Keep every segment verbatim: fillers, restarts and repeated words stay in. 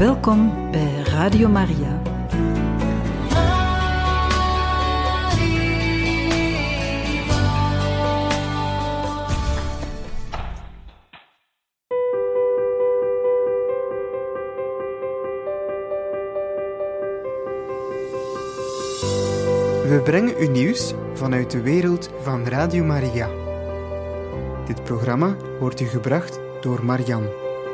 Welkom bij Radio Maria. We brengen u nieuws vanuit de wereld van Radio Maria. Dit programma wordt u gebracht door Marian.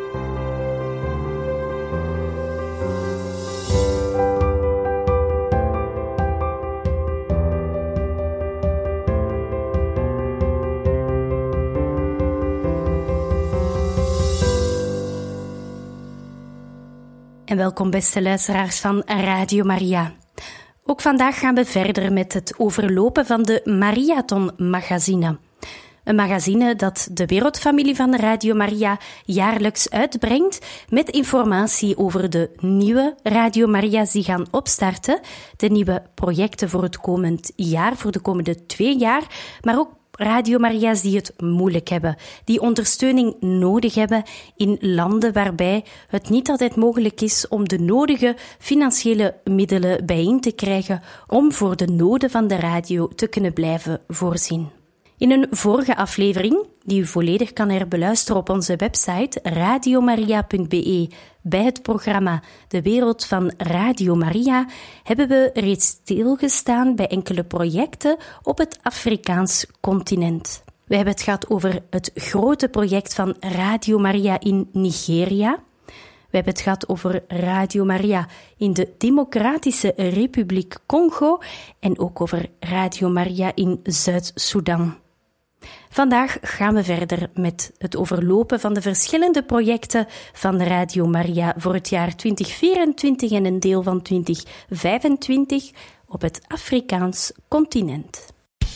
En welkom beste luisteraars van Radio Maria. Ook vandaag gaan we verder met het overlopen van de Mariathon Magazine. Een magazine dat de wereldfamilie van Radio Maria jaarlijks uitbrengt met informatie over de nieuwe Radio Maria's die gaan opstarten, de nieuwe projecten voor het komend jaar, voor de komende twee jaar, maar ook Radio Maria's die het moeilijk hebben, die ondersteuning nodig hebben in landen waarbij het niet altijd mogelijk is om de nodige financiële middelen bijeen te krijgen om voor de noden van de radio te kunnen blijven voorzien. In een vorige aflevering, die u volledig kan herbeluisteren op onze website radiomaria punt b e bij het programma De Wereld van Radio Maria, hebben we reeds stilgestaan bij enkele projecten op het Afrikaans continent. We hebben het gehad over het grote project van Radio Maria in Nigeria. We hebben het gehad over Radio Maria in de Democratische Republiek Congo en ook over Radio Maria in Zuid-Soedan. Vandaag gaan we verder met het overlopen van de verschillende projecten van Radio Maria voor het jaar twintig vierentwintig en een deel van twintig vijfentwintig op het Afrikaans continent.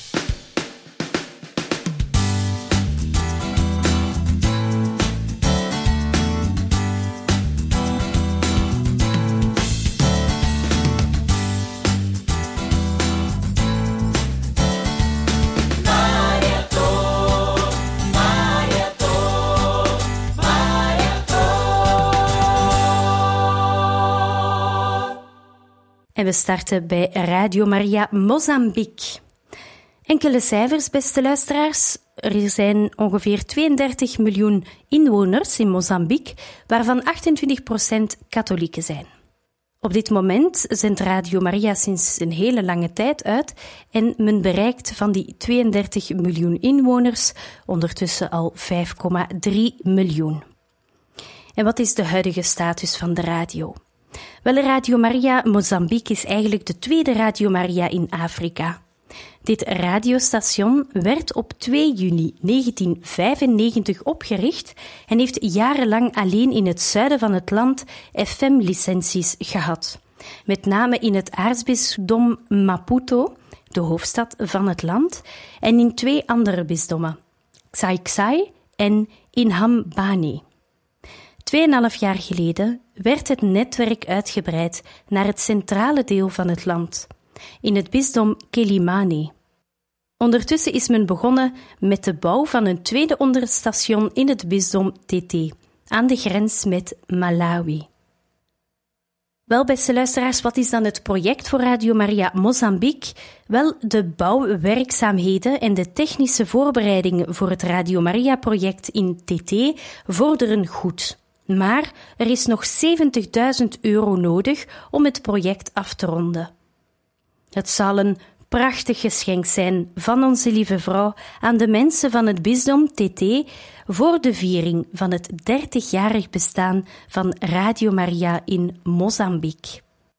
En we starten bij Radio Maria Mozambique. Enkele cijfers, beste luisteraars. Er zijn ongeveer tweeëndertig miljoen inwoners in Mozambique, waarvan achtentwintig procent katholieken zijn. Op dit moment zendt Radio Maria sinds een hele lange tijd uit en men bereikt van die tweeëndertig miljoen inwoners ondertussen al vijf komma drie miljoen. En wat is de huidige status van de radio? Wel, Radio Maria Mozambique is eigenlijk de tweede Radio Maria in Afrika. Dit radiostation werd op twee juni negentien vijfennegentig opgericht en heeft jarenlang alleen in het zuiden van het land F M-licenties gehad. Met name in het aartsbisdom Maputo, de hoofdstad van het land, en in twee andere bisdommen, Xai-Xai en Inhambane. Tweeënhalf jaar geleden werd het netwerk uitgebreid naar het centrale deel van het land, in het bisdom Quelimane. Ondertussen is men begonnen met de bouw van een tweede onderstation in het bisdom Tete, aan de grens met Malawi. Wel, beste luisteraars, wat is dan het project voor Radio Maria Mozambique? Wel, de bouwwerkzaamheden en de technische voorbereidingen voor het Radio Maria-project in Tete vorderen goed. Maar er is nog zeventigduizend euro nodig om het project af te ronden. Het zal een prachtig geschenk zijn van onze lieve vrouw aan de mensen van het bisdom Tete voor de viering van het dertigjarig bestaan van Radio Maria in Mozambique.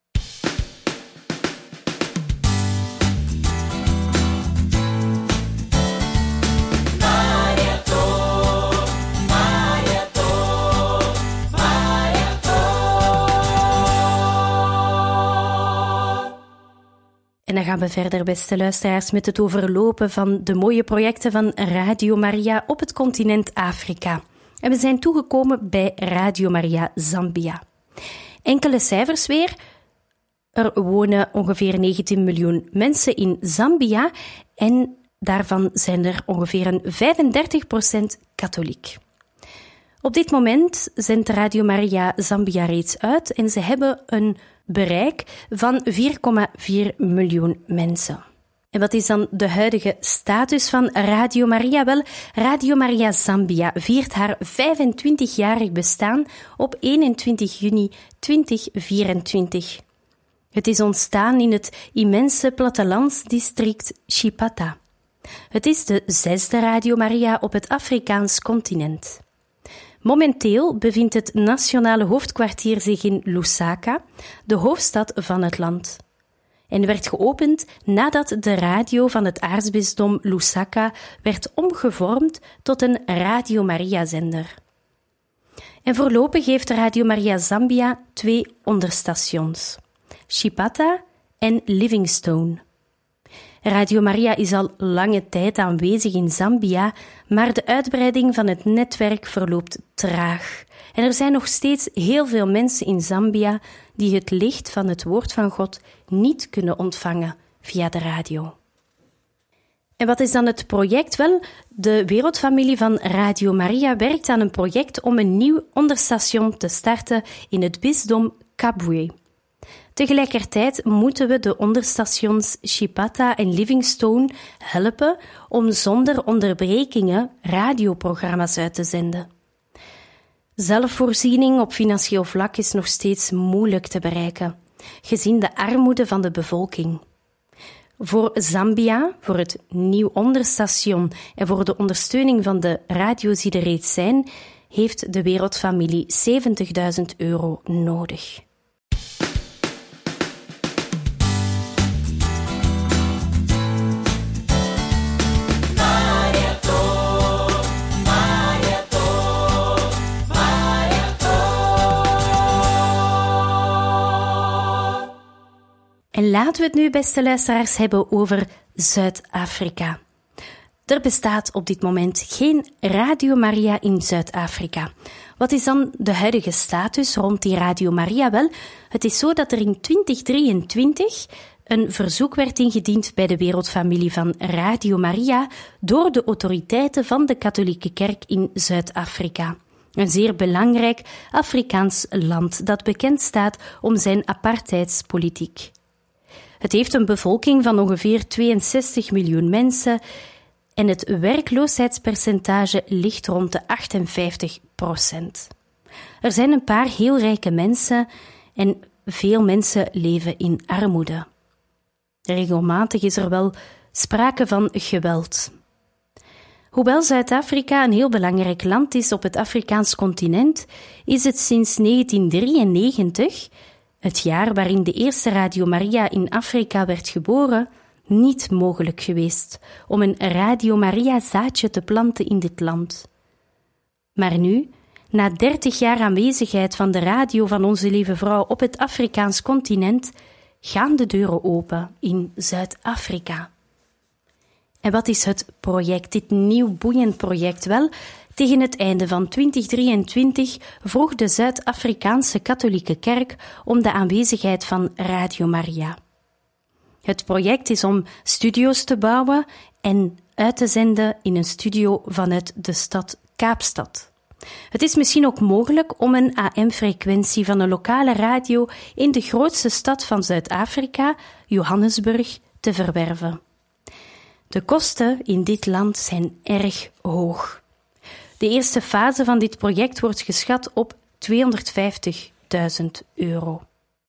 En dan gaan we verder, beste luisteraars, met het overlopen van de mooie projecten van Radio Maria op het continent Afrika. En we zijn toegekomen bij Radio Maria Zambia. Enkele cijfers weer. Er wonen ongeveer negentien miljoen mensen in Zambia en daarvan zijn er ongeveer een vijfendertig procent katholiek. Op dit moment zendt Radio Maria Zambia reeds uit en ze hebben een bereik van vier komma vier miljoen mensen. En wat is dan de huidige status van Radio Maria? Wel, Radio Maria Zambia viert haar vijfentwintigjarig bestaan op eenentwintig juni tweeduizend vierentwintig. Het is ontstaan in het immense plattelandsdistrict Chipata. Het is de zesde Radio Maria op het Afrikaans continent. Momenteel bevindt het nationale hoofdkwartier zich in Lusaka, de hoofdstad van het land. En werd geopend nadat de radio van het aartsbisdom Lusaka werd omgevormd tot een Radio Maria-zender. En voorlopig heeft Radio Maria Zambia twee onderstations, Chipata en Livingstone. Radio Maria is al lange tijd aanwezig in Zambia, maar de uitbreiding van het netwerk verloopt traag. En er zijn nog steeds heel veel mensen in Zambia die het licht van het woord van God niet kunnen ontvangen via de radio. En wat is dan het project? Wel, de wereldfamilie van Radio Maria werkt aan een project om een nieuw onderstation te starten in het bisdom Kabwe. Tegelijkertijd moeten we de onderstations Chipata en Livingstone helpen om zonder onderbrekingen radioprogramma's uit te zenden. Zelfvoorziening op financieel vlak is nog steeds moeilijk te bereiken, gezien de armoede van de bevolking. Voor Zambia, voor het nieuw onderstation en voor de ondersteuning van de radio's die er reeds zijn, heeft de wereldfamilie zeventigduizend euro nodig. En laten we het nu, beste luisteraars, hebben over Zuid-Afrika. Er bestaat op dit moment geen Radio Maria in Zuid-Afrika. Wat is dan de huidige status rond die Radio Maria? Wel, het is zo dat er in twintig drieëntwintig een verzoek werd ingediend bij de wereldfamilie van Radio Maria door de autoriteiten van de katholieke kerk in Zuid-Afrika. Een zeer belangrijk Afrikaans land dat bekend staat om zijn apartheidspolitiek. Het heeft een bevolking van ongeveer tweeënzestig miljoen mensen en het werkloosheidspercentage ligt rond de achtenvijftig procent. Er zijn een paar heel rijke mensen en veel mensen leven in armoede. Regelmatig is er wel sprake van geweld. Hoewel Zuid-Afrika een heel belangrijk land is op het Afrikaans continent, is het sinds negentien drieënnegentig, het jaar waarin de eerste Radio Maria in Afrika werd geboren, niet mogelijk geweest om een Radio Maria zaadje te planten in dit land. Maar nu, na dertig jaar aanwezigheid van de radio van Onze Lieve Vrouw op het Afrikaans continent, gaan de deuren open in Zuid-Afrika. En wat is het project, dit nieuw boeiend project? Wel, tegen het einde van twintig drieëntwintig vroeg de Zuid-Afrikaanse katholieke kerk om de aanwezigheid van Radio Maria. Het project is om studio's te bouwen en uit te zenden in een studio vanuit de stad Kaapstad. Het is misschien ook mogelijk om een A M-frequentie van een lokale radio in de grootste stad van Zuid-Afrika, Johannesburg, te verwerven. De kosten in dit land zijn erg hoog. De eerste fase van dit project wordt geschat op tweehonderdvijftigduizend euro.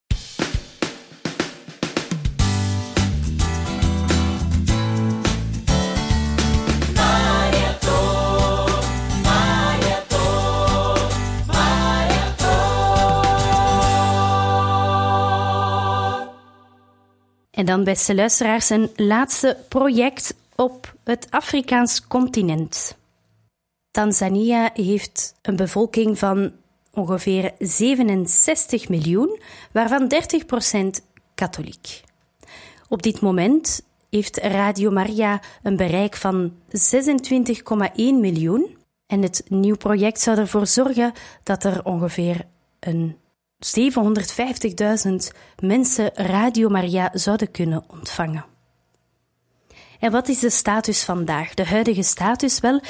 En dan, beste luisteraars, een laatste project op het Afrikaans continent. Tanzania heeft een bevolking van ongeveer zevenenzestig miljoen, waarvan dertig procent katholiek. Op dit moment heeft Radio Maria een bereik van zesentwintig komma één miljoen en het nieuw project zou ervoor zorgen dat er ongeveer een zevenhonderdvijftigduizend mensen Radio Maria zouden kunnen ontvangen. En wat is de status vandaag? De huidige status? Wel,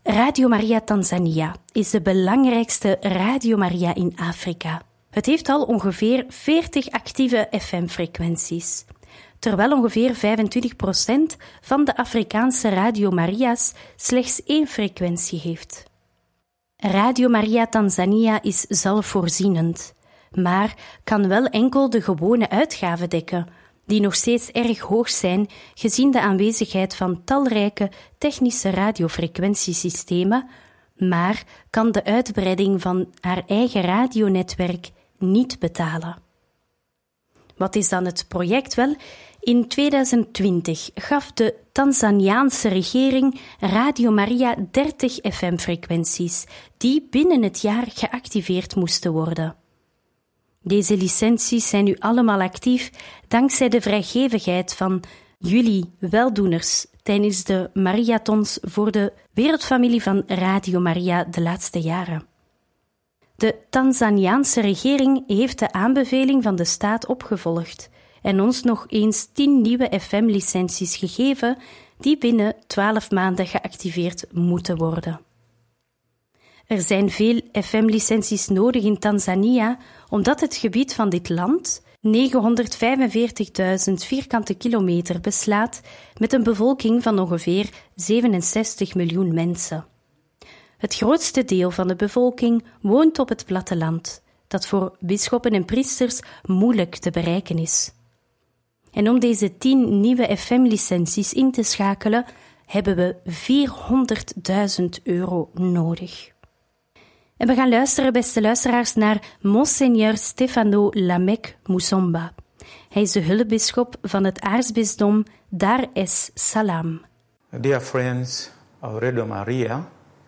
Radio Maria Tanzania is de belangrijkste Radio Maria in Afrika. Het heeft al ongeveer veertig actieve F M-frequenties, terwijl ongeveer vijfentwintig procent van de Afrikaanse Radio Maria's slechts één frequentie heeft. Radio Maria Tanzania is zelfvoorzienend, maar kan wel enkel de gewone uitgaven dekken, die nog steeds erg hoog zijn gezien de aanwezigheid van talrijke technische radiofrequentiesystemen, maar kan de uitbreiding van haar eigen radionetwerk niet betalen. Wat is dan het project? Wel, in tweeduizend twintig gaf de Tanzaniaanse regering Radio Maria dertig F M-frequenties die binnen het jaar geactiveerd moesten worden. Deze licenties zijn nu allemaal actief dankzij de vrijgevigheid van jullie weldoeners tijdens de Mariathons voor de wereldfamilie van Radio Maria de laatste jaren. De Tanzaniaanse regering heeft de aanbeveling van de staat opgevolgd en ons nog eens tien nieuwe F M-licenties gegeven die binnen twaalf maanden geactiveerd moeten worden. Er zijn veel F M-licenties nodig in Tanzania, omdat het gebied van dit land negenhonderdvijfenveertigduizend vierkante kilometer beslaat met een bevolking van ongeveer zevenenzestig miljoen mensen. Het grootste deel van de bevolking woont op het platteland, dat voor bisschoppen en priesters moeilijk te bereiken is. En om deze tien nieuwe F M-licenties in te schakelen, hebben we vierhonderdduizend euro nodig. En we gaan luisteren, beste luisteraars, naar Monseigneur Stefano Lamek Musomba. Hij is de hulpbisschop van het aartsbisdom Dar es Salaam. Dear friends of Radio Maria,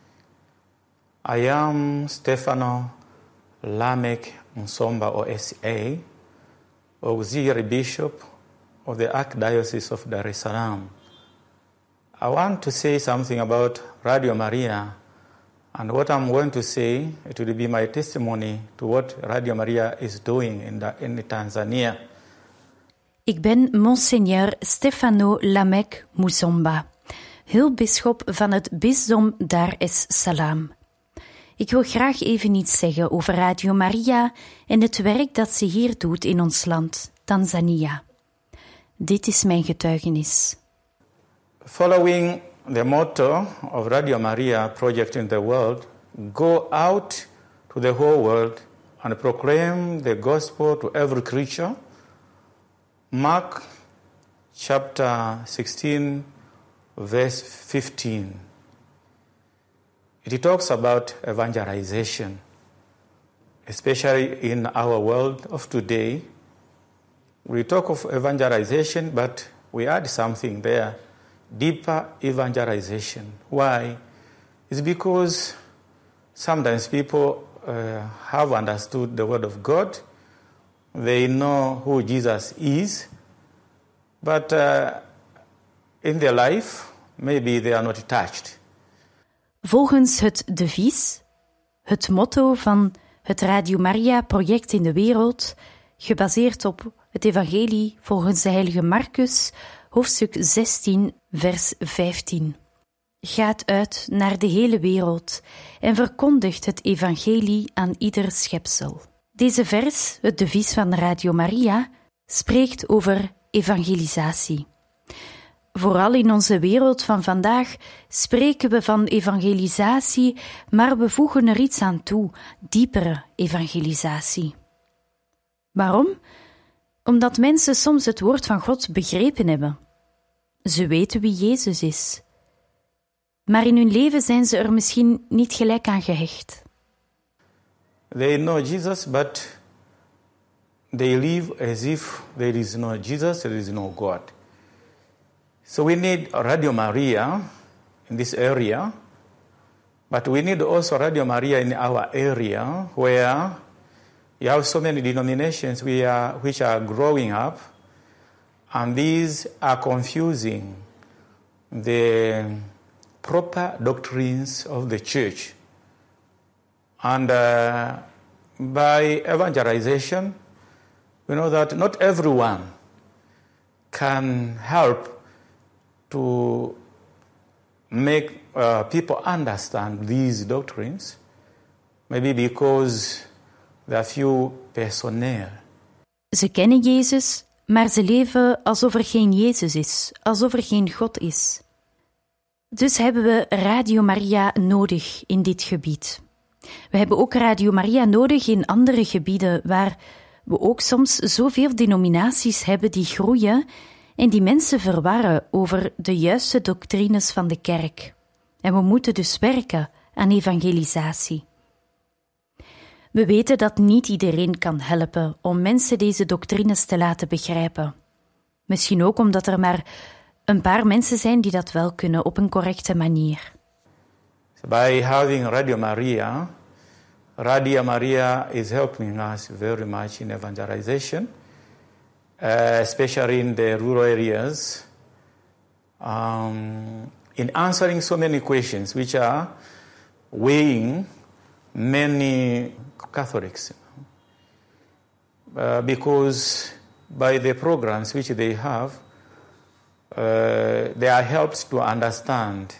I am Stefano Lamek Musomba O S A, Auxiliary Bishop of the Archdiocese of Dar es Salaam. I want to say something about Radio Maria. And what I'm going to say, it will be my testimony to what Radio Maria is doing in, the, in Tanzania. Ik ben Monseigneur Stefano Lamek Musomba, hulpbisschop van het bisdom Dar es Salaam. Ik wil graag even iets zeggen over Radio Maria en het werk dat ze hier doet in ons land, Tanzania. Dit is mijn getuigenis. Following the motto of Radio Maria project in the world, go out to the whole world and proclaim the gospel to every creature. Mark chapter sixteen, verse fifteen. It talks about evangelization, especially in our world of today. We talk of evangelization, but we add something there. Deeper evangelization. Why? It's because sometimes people uh, have understood the word of God. They know who Jesus is. But uh, in their life, maybe they are not touched. Volgens het devies, het motto van het Radio Maria-project in de wereld, gebaseerd op het evangelie volgens de heilige Marcus, hoofdstuk zestien, vers vijftien. Gaat uit naar de hele wereld en verkondigt het evangelie aan ieder schepsel. Deze vers, het devies van Radio Maria, spreekt over evangelisatie. Vooral in onze wereld van vandaag spreken we van evangelisatie, maar we voegen er iets aan toe, diepere evangelisatie. Waarom? Omdat mensen soms het woord van God begrepen hebben. Ze weten wie Jezus is. Maar in hun leven zijn ze er misschien niet gelijk aan gehecht. They know Jesus, but they live as if there is no Jesus, there is no God. So we need Radio Maria in this area, but we need also Radio Maria in our area where you have so many denominations we are, which are growing up, and these are confusing the proper doctrines of the church. And uh, by evangelization, we know that not everyone can help to make uh, people understand these doctrines, maybe because they are few personnel. Ze kennen Jezus, maar ze leven alsof er geen Jezus is, alsof er geen God is. Dus hebben we Radio Maria nodig in dit gebied. We hebben ook Radio Maria nodig in andere gebieden waar we ook soms zoveel denominaties hebben die groeien en die mensen verwarren over de juiste doctrines van de kerk. En we moeten dus werken aan evangelisatie. We weten dat niet iedereen kan helpen om mensen deze doctrines te laten begrijpen. Misschien ook omdat er maar een paar mensen zijn die dat wel kunnen op een correcte manier. By having Radio Maria, Radio Maria is helping us very much in evangelization, uh, especially in the rural areas, um, in answering so many questions which are weighing many Catholics. Uh, because by the programs which they have, uh, they are helped to understand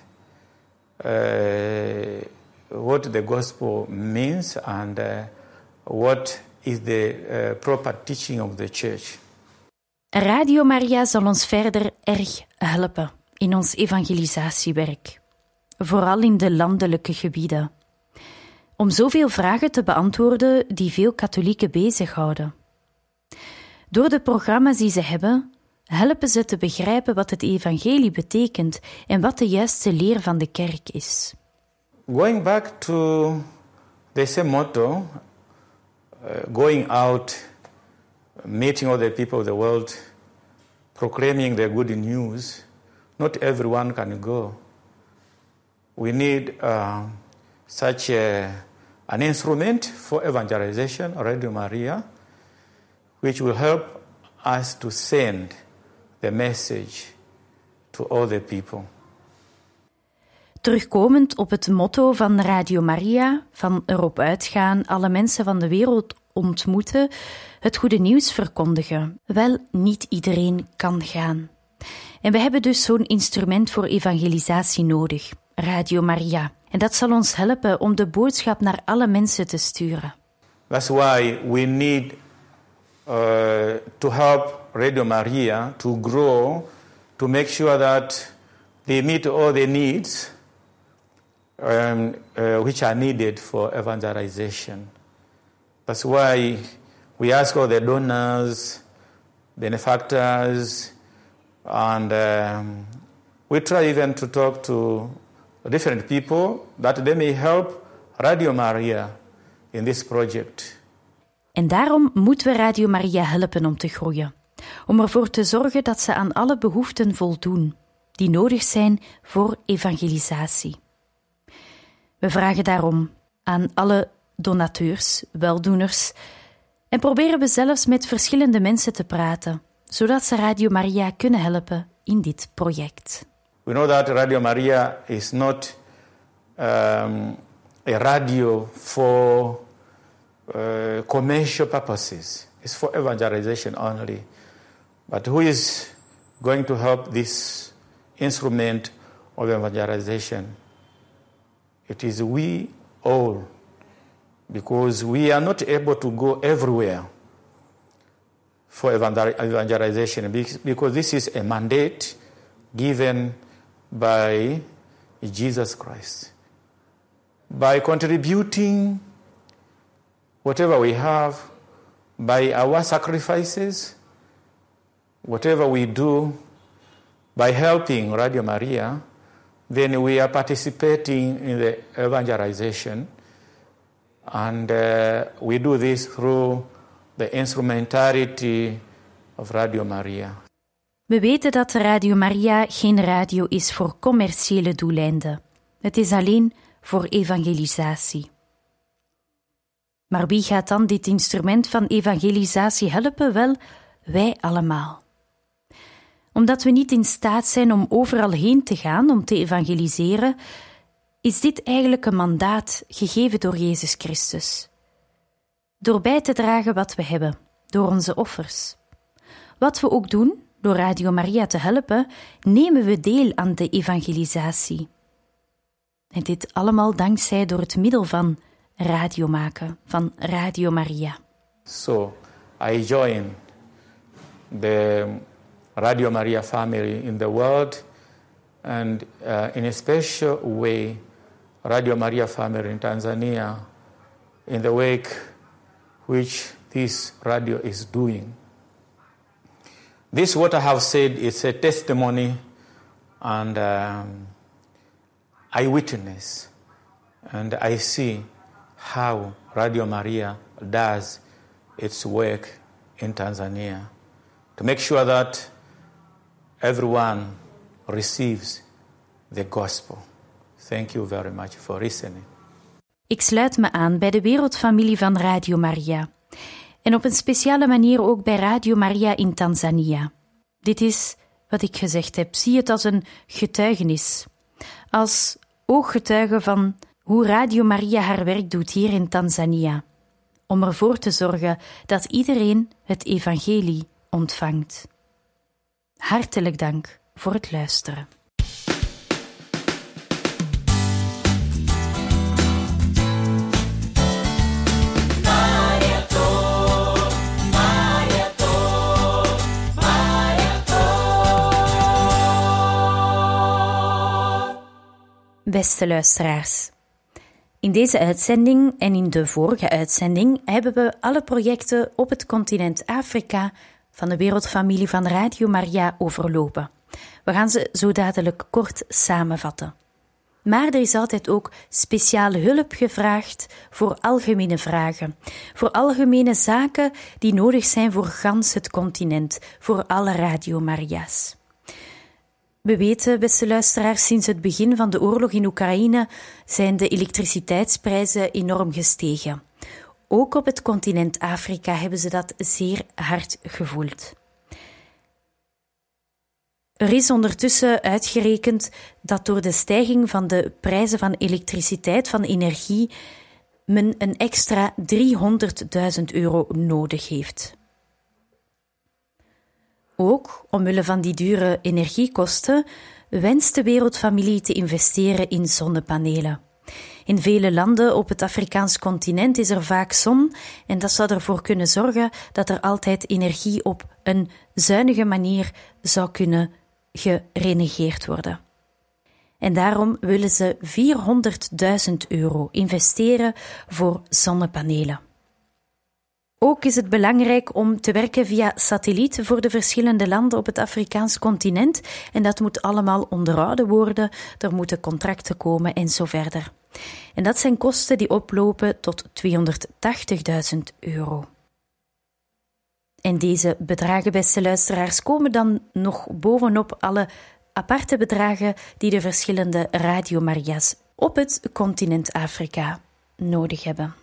uh, what the gospel means and uh, what is the uh, proper teaching of the church. Radio Maria zal ons verder erg helpen in ons evangelisatiewerk, vooral in de landelijke gebieden, om zoveel vragen te beantwoorden die veel katholieken bezighouden. Door de programma's die ze hebben, helpen ze te begrijpen wat het evangelie betekent en wat de juiste leer van de kerk is. Going back to the same motto, uh, going out, meeting other people of the world, proclaiming the good news, not everyone can go. We need uh, such a, an instrument for evangelization, Radio Maria, which will help us to send the message to all the people. Terugkomend op het motto van Radio Maria, van erop uitgaan, alle mensen van de wereld ontmoeten, het goede nieuws verkondigen. Wel, niet iedereen kan gaan. En we hebben dus zo'n instrument voor evangelisatie nodig, Radio Maria. En dat zal ons helpen om de boodschap naar alle mensen te sturen. That's why we need uh, to help Radio Maria to grow, to make sure that they meet all the needs um, uh, which are needed for evangelization. That's why we ask all the donors, benefactors, and um, we try even to talk to different people that they may help Radio Maria in this project. En daarom moeten we Radio Maria helpen om te groeien. Om ervoor te zorgen dat ze aan alle behoeften voldoen die nodig zijn voor evangelisatie. We vragen daarom aan alle donateurs, weldoeners, en proberen we zelfs met verschillende mensen te praten, zodat ze Radio Maria kunnen helpen in dit project. We know that Radio Maria is not um, a radio for uh, commercial purposes. It's for evangelization only. But who is going to help this instrument of evangelization? It is we all, because we are not able to go everywhere for evangelization, because this is a mandate given by Jesus Christ. By contributing whatever we have, by our sacrifices, whatever we do, by helping Radio Maria, then we are participating in the evangelization, and uh, we do this through the instrumentality of Radio Maria. We weten dat Radio Maria geen radio is voor commerciële doeleinden. Het is alleen voor evangelisatie. Maar wie gaat dan dit instrument van evangelisatie helpen? Wel, wij allemaal. Omdat we niet in staat zijn om overal heen te gaan om te evangeliseren, is dit eigenlijk een mandaat gegeven door Jezus Christus. Door bij te dragen wat we hebben, door onze offers. Wat we ook doen, door Radio Maria te helpen, nemen we deel aan de evangelisatie. En dit allemaal dankzij door het middel van radio maken, van Radio Maria. So I join the Radio Maria family in the world, and uh, in a special way, Radio Maria family in Tanzania, in the work which this radio is doing. This, what I have said, is a testimony and um, eyewitness, and I see how Radio Maria does its work in Tanzania to make sure that everyone receives the gospel. Thank you very much for listening. Ik sluit me aan bij de wereldfamilie van Radio Maria. En op een speciale manier ook bij Radio Maria in Tanzania. Dit is wat ik gezegd heb. Zie het als een getuigenis. Als ooggetuige van hoe Radio Maria haar werk doet hier in Tanzania. Om ervoor te zorgen dat iedereen het evangelie ontvangt. Hartelijk dank voor het luisteren. Beste luisteraars, in deze uitzending en in de vorige uitzending hebben we alle projecten op het continent Afrika van de wereldfamilie van Radio Maria overlopen. We gaan ze zo dadelijk kort samenvatten. Maar er is altijd ook speciale hulp gevraagd voor algemene vragen, voor algemene zaken die nodig zijn voor gans het continent, voor alle Radio Maria's. We weten, beste luisteraars, sinds het begin van de oorlog in Oekraïne zijn de elektriciteitsprijzen enorm gestegen. Ook op het continent Afrika hebben ze dat zeer hard gevoeld. Er is ondertussen uitgerekend dat door de stijging van de prijzen van elektriciteit, van energie, men een extra driehonderdduizend euro nodig heeft. Ook omwille van die dure energiekosten wenst de wereldfamilie te investeren in zonnepanelen. In vele landen op het Afrikaans continent is er vaak zon en dat zou ervoor kunnen zorgen dat er altijd energie op een zuinige manier zou kunnen gerenegeerd worden. En daarom willen ze vierhonderdduizend euro investeren voor zonnepanelen. Ook is het belangrijk om te werken via satelliet voor de verschillende landen op het Afrikaans continent en dat moet allemaal onderhouden worden, er moeten contracten komen en zo verder. En dat zijn kosten die oplopen tot tweehonderdtachtigduizend euro. En deze bedragen, beste luisteraars, komen dan nog bovenop alle aparte bedragen die de verschillende Radio Maria's op het continent Afrika nodig hebben.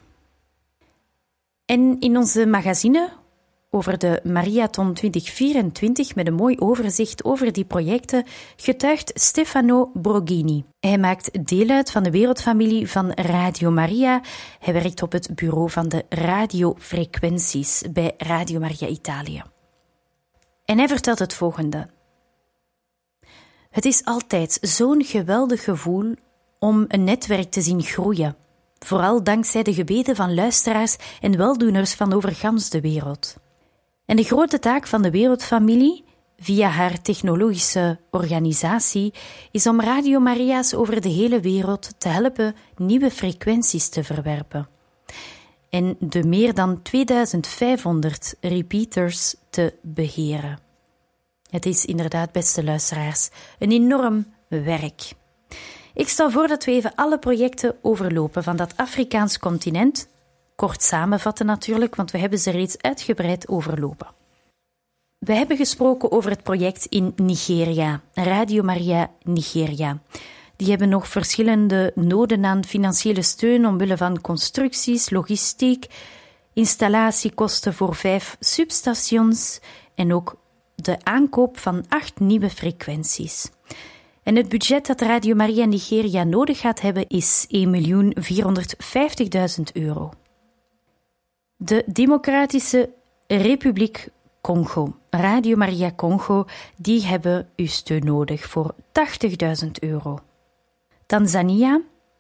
En in onze magazine over de Mariathon twintig vierentwintig met een mooi overzicht over die projecten getuigt Stefano Broghini. Hij maakt deel uit van de wereldfamilie van Radio Maria. Hij werkt op het bureau van de radiofrequenties bij Radio Maria Italië. En hij vertelt het volgende. Het is altijd zo'n geweldig gevoel om een netwerk te zien groeien. Vooral dankzij de gebeden van luisteraars en weldoeners van over gans de wereld. En de grote taak van de wereldfamilie, via haar technologische organisatie, is om Radio Maria's over de hele wereld te helpen nieuwe frequenties te verwerpen. En de meer dan tweeduizend vijfhonderd repeaters te beheren. Het is inderdaad, beste luisteraars, een enorm werk. Ik stel voor dat we even alle projecten overlopen van dat Afrikaans continent. Kort samenvatten natuurlijk, want we hebben ze reeds uitgebreid overlopen. We hebben gesproken over het project in Nigeria, Radio Maria Nigeria. Die hebben nog verschillende noden aan financiële steun omwille van constructies, logistiek, installatiekosten voor vijf substations en ook de aankoop van acht nieuwe frequenties. En het budget dat Radio Maria Nigeria nodig gaat hebben is één miljoen vierhonderdvijftigduizend euro. De Democratische Republiek Congo, Radio Maria Congo, die hebben uw steun nodig voor tachtigduizend euro. Tanzania,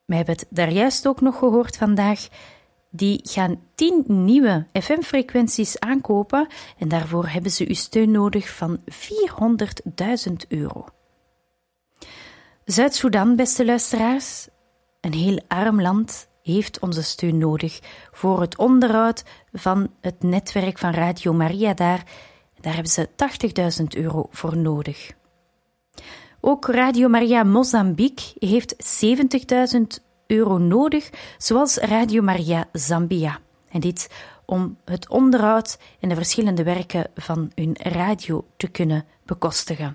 we hebben het daar juist ook nog gehoord vandaag, die gaan tien nieuwe F M-frequenties aankopen en daarvoor hebben ze uw steun nodig van vierhonderdduizend euro. Zuid-Soedan, beste luisteraars, een heel arm land, heeft onze steun nodig voor het onderhoud van het netwerk van Radio Maria daar. Daar hebben ze tachtigduizend euro voor nodig. Ook Radio Maria Mozambique heeft zeventigduizend euro nodig, zoals Radio Maria Zambia. En dit om het onderhoud en de verschillende werken van hun radio te kunnen bekostigen.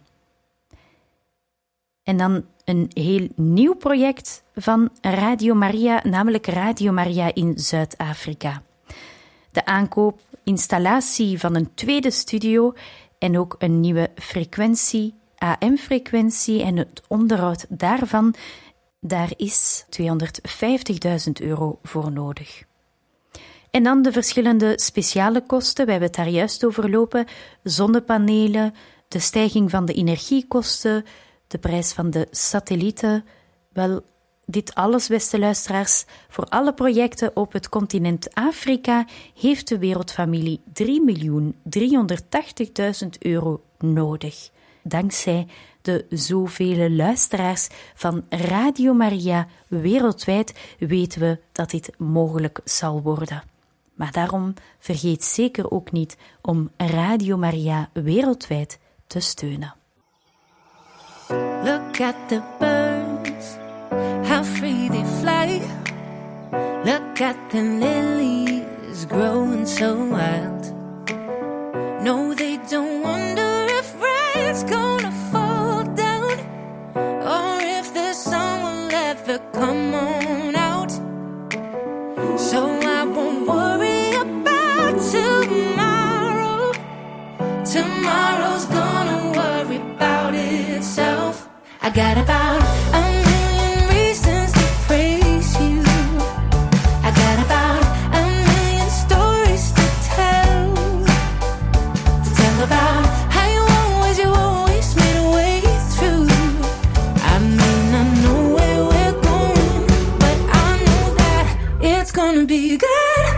En dan een heel nieuw project van Radio Maria, namelijk Radio Maria in Zuid-Afrika. De aankoop, installatie van een tweede studio en ook een nieuwe frequentie, A M-frequentie en het onderhoud daarvan, daar is tweehonderdvijftigduizend euro voor nodig. En dan de verschillende speciale kosten, we hebben het daar juist over lopen, zonnepanelen, de stijging van de energiekosten, de prijs van de satellieten. Wel, dit alles, beste luisteraars, voor alle projecten op het continent Afrika heeft de wereldfamilie drie miljoen driehonderdtachtigduizend euro nodig. Dankzij de zoveel luisteraars van Radio Maria wereldwijd weten we dat dit mogelijk zal worden. Maar daarom vergeet zeker ook niet om Radio Maria wereldwijd te steunen. Look at the birds, how free they fly. Look at the lilies growing so wild. No, they don't wonder if rain's gonna fall down, or if the sun will ever come on out. So I won't worry about tomorrow. Tomorrow's gonna worry about itself. I got about a million reasons to praise you. I got about a million stories to tell. To tell about how you always, you always made a way through. I may not know where we're going, but I know that it's gonna be good.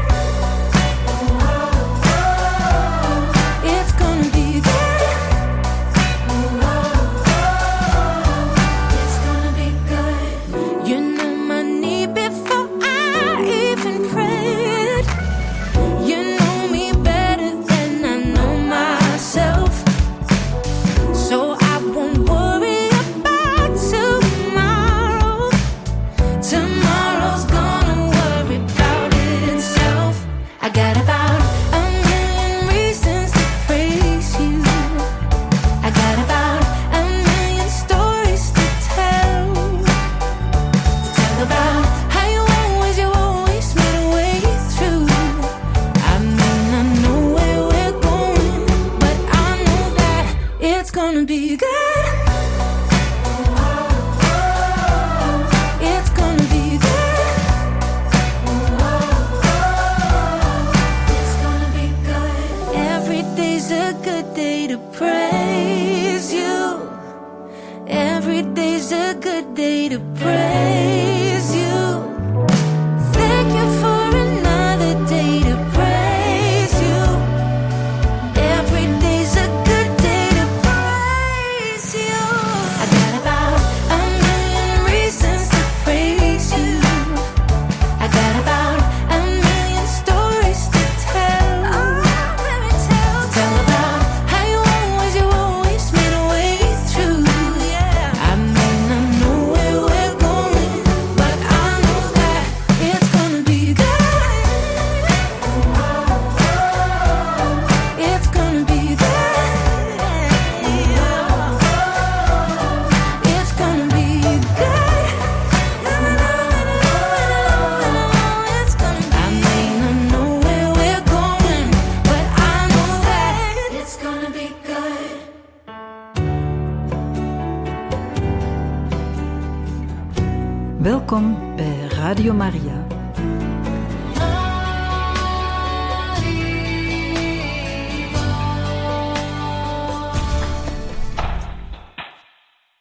Welkom bij Radio Maria.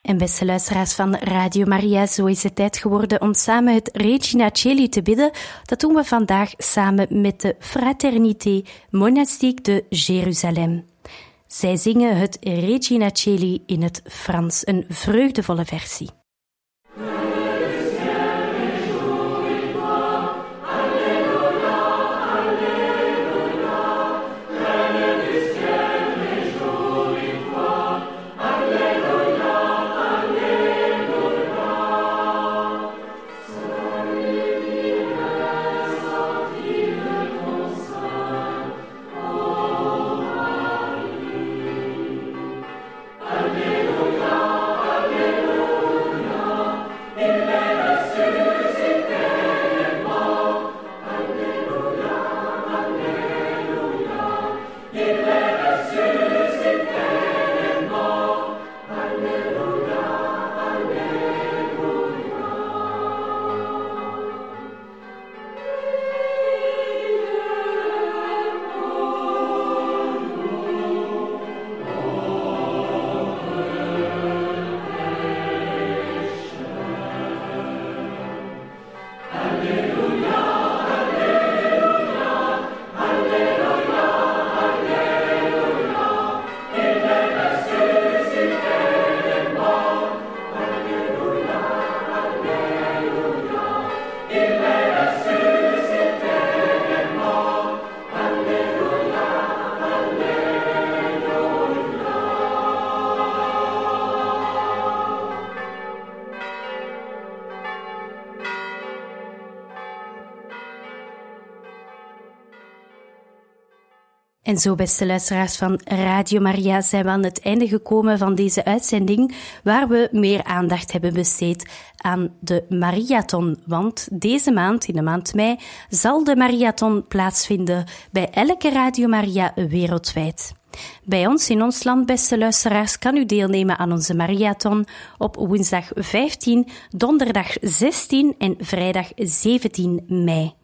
En beste luisteraars van Radio Maria, zo is het tijd geworden om samen het Regina Coeli te bidden. Dat doen we vandaag samen met de Fraternité Monastique de Jérusalem. Zij zingen het Regina Coeli in het Frans, een vreugdevolle versie. En zo, beste luisteraars van Radio Maria, zijn we aan het einde gekomen van deze uitzending, waar we meer aandacht hebben besteed aan de Mariathon. Want deze maand, in de maand mei, zal de Mariathon plaatsvinden bij elke Radio Maria wereldwijd. Bij ons in ons land, beste luisteraars, kan u deelnemen aan onze Mariathon op woensdag vijftien, donderdag zestien en vrijdag zeventien mei.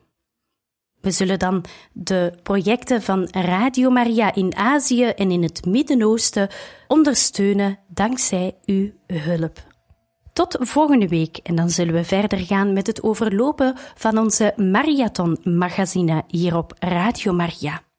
We zullen dan de projecten van Radio Maria in Azië en in het Midden-Oosten ondersteunen dankzij uw hulp. Tot volgende week en dan zullen we verder gaan met het overlopen van onze Mariathon-magazine hier op Radio Maria.